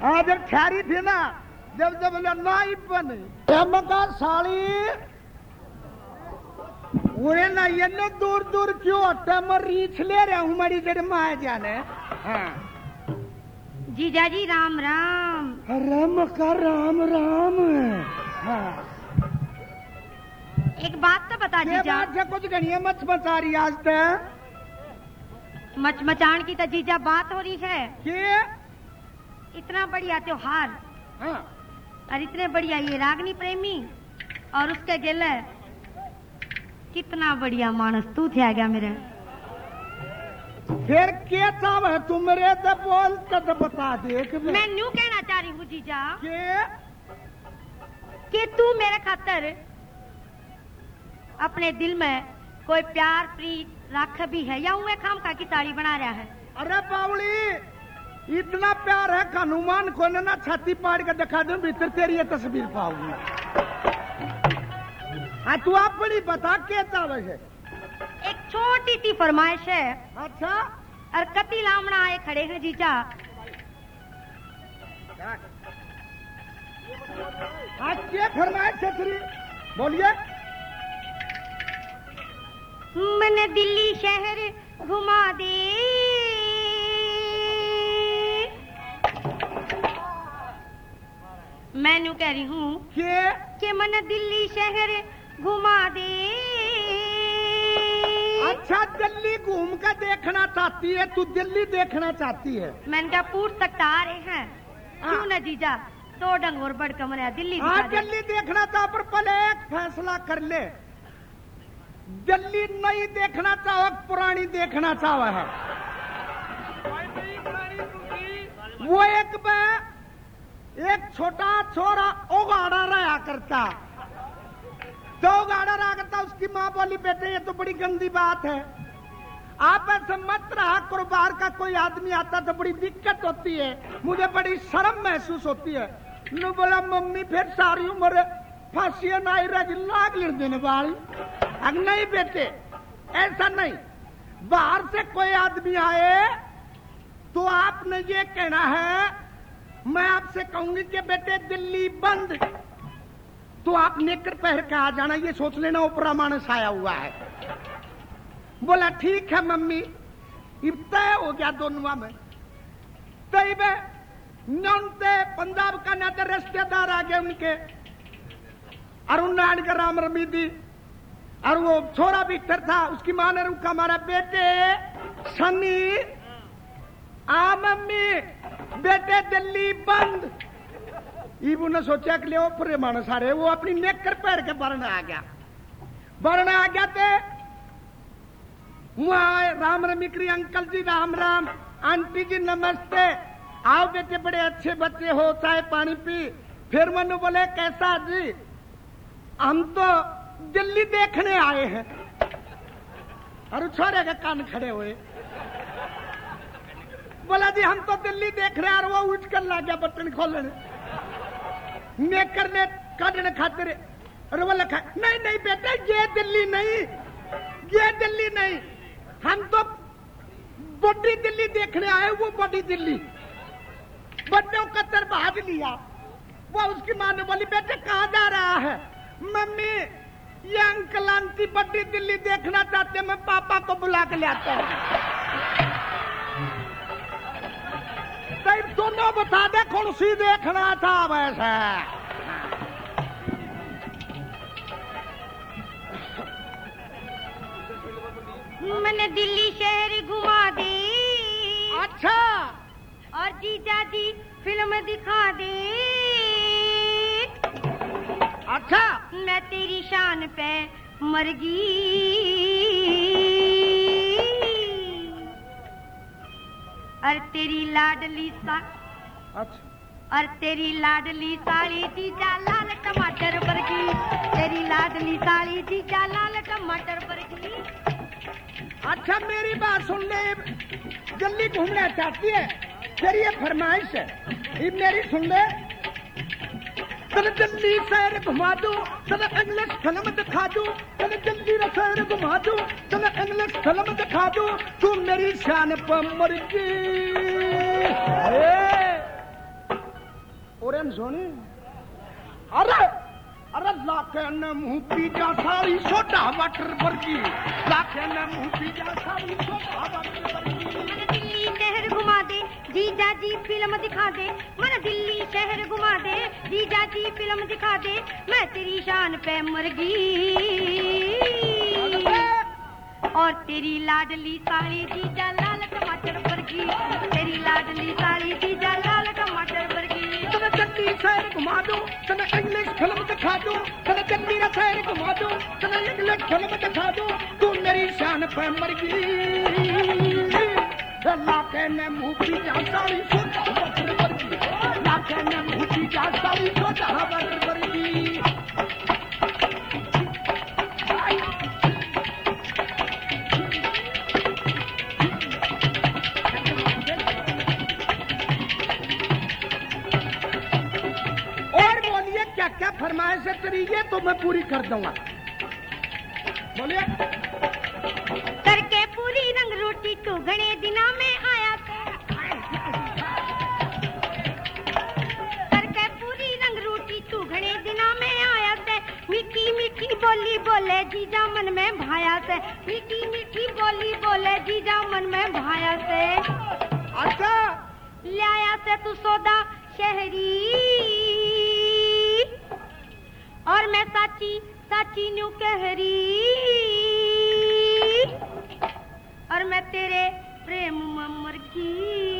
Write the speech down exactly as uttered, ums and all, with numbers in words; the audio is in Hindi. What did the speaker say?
हाँ जब ठहरी थी ना, जब जब नाई बने मका साली उन्हें ना ये न दूर दूर क्यों हटा, मैं रीछ ले रहा हूँ मरी जड़ माए जाने। हाँ जीजा जी राम राम। राम का राम राम। हाँ एक बात तो बता जीजा। बात से कुछ गणिया मच मचा रही आज तक। मचमचान की तो जीजा बात हो रही है कि इतना बढ़िया त्योहार। हाँ। और इतने बढ़िया ये रागनी प्रेमी और उसके गिले कितना बढ़िया मानस तू थे गया मेरे। फिर क्या चाव है तू मेरे से बोल तो बता दे कि मैं न्यू कहना चाह रही हूँ जीजा कि कि तू मेरे खातर अपने दिल में कोई प्यार प्रीत रख भी है या उन्हें खाम खा की ताड़ी बना रहा है। अरे बावली इतना प्यार है हनुमान को ना छाती पाड़ के दिखा दूं भीतर तेरी ये तस्वीर पाऊंगी। हाँ तू अपनी बता क्या चाव है। एक छोटी सी फरमाइश है। अच्छा और कति लामना आए खड़े हैं जीजा। आज क्या फरमाइश है तेरी बोलिए। मैंने दिल्ली शहर घुमा दे मैं न्यू कह रही हूँ कि मैंने दिल्ली शहर घुमा दे। अच्छा दिल्ली घूम कर देखना चाहती है तू, दिल्ली देखना चाहती है। मैंने कहा पूछ सकता आ रहे हैं क्यों न जीजा तो डंग और बड़ कमरे दिल्ली हाँ दिल्ली देखना था पर पहले एक फैसला कर ले। दिल्ली नहीं देखना चाहो पुरानी देखना चाहो है। वो एक में एक छोटा छोरा ओगाड़ा रहा करता तो ओगाड़ा रहा करता उसकी माँ बोली बेटे ये तो बड़ी गंदी बात है, आप ऐसे मत रहा करो, बाहर का कोई आदमी आता तो बड़ी दिक्कत होती है, मुझे बड़ी शर्म महसूस होती है। नु बोला मम्मी फिर सारी उम्र फांसी नाई रज लाग ले देने वाली। अब नहीं बेटे ऐसा नहीं, बाहर से कोई आदमी आए तो आपने ये कहना है, मैं आपसे कहूंगी कि बेटे दिल्ली बंद तो आप नेकर पहन के आ जाना, ये सोच लेना ऊपरा मानस आया हुआ है। बोला ठीक है मम्मी। अब तय हो गया दोनों में तय नौनते पंजाब का नाते रिश्तेदार आ गए उनके अरुण नारायण का राम रमी दी और वो छोरा भीतर था उसकी माँ ने रुका हमारा बेटे सनी आ मम्मी बेटे दिल्ली बंद। इबू ने सोचा कि ले पूरे मानस आ रहे, वो अपनी नेकर पैर के बरने आ गया बरने आ गया थे वहां राम रमिक्री अंकल जी राम राम, आंटी जी नमस्ते, आओ बेटे बड़े अच्छे बच्चे हो, चाय पानी पी। फिर मनु बोले कैसा जी, हम तो दिल्ली देखने आए हैं। और छोरे के कान खड़े हुए बोला जी हम तो दिल्ली देख रहे हैं। और वो उठ कर ला गया बटन खोलने नेकर ने काटने खातिर। और वो लिखा नहीं नहीं बेटे ये दिल्ली नहीं, ये दिल्ली नहीं, हम तो बड़ी दिल्ली देखने आए, वो बड़ी दिल्ली। बच्चों का तरबाज लिया। वो उसकी माँ ने बोली बेटे कहाँ जा रहा है। मम्मी ये अंकल आंटी बड़ी दिल्ली देखना चाहते, मैं पापा को बुला के ले आता हूँ। दोनों बता दे कौन सी देखना था वैसे। मैंने दिल्ली शहर घुमा दे। अच्छा और जीजा जी फिल्म दिखा दे। अच्छा मैं तेरी शान पे मर गई। और तेरी लाडली सा अच्छा और तेरी लाडली साली जीजा लाल टमाटर पर की, तेरी लाडली साली जीजा लाल टमाटर पर की। अच्छा मेरी बात सुन ले, दिल्ली घूमना चाहती है, तेरी ये फरमाइश है, ये मेरी सुन ले। तने दिल्ली शहर घुमा दूं, तने इंग्लिश फिल्म दिखा दूं, तने दिल्ली शहर घुमा दूं, तने इंग्लिश फिल्म दिखा दूं, तू मेरी शान पर मर गई। बेन सोनी अरे अरे लाखे ने मुंह पी जा सारी सोडा वाटर वर्गी लाखे ने मुंह पी जा सारी सोडा वाटर वर्गी दिल्ली शहर घुमा दे जीजा जी फिल्म दिखा दे मन दिल्ली शहर घुमा दे जीजा जी फिल्म दिखा दे मैं तेरी शान पे मर गई और तेरी लाडली साली जीजा लाल टमाटर वर्गी तेरी लाडली साली जीजा लाल टमाटर वर्गी तने चंदी शहर घुमा दूं तने इंग्लिश फिल्म दिखा दूं तने चंदी शहर घुमा दूं तने इंग्लिश फिल्म दिखा दूं तू मेरी शान पे मर गई लाखे ने मुंह पी जा साली सोडा वाटर वर्गी लाखे ने मुंह पी जा साली सोडा वाटर वर्गी क्या क्या फरमाइश है तेरी ये तो मैं पूरी कर दूंगा बोलिए करके पूरी रंग रोटी तू घणे दिना में आया करके पूरी रंग रोटी तू घणे दिना में आया से मीठी मीठी बोली बोले जीजा मन में भाया से मीठी मीठी बोली बोले जीजा मन में भाया से अच्छा लाया से तू सौदा शहरी और मैं साची साची न्यू कहरी और मैं तेरे प्रेम में मर गई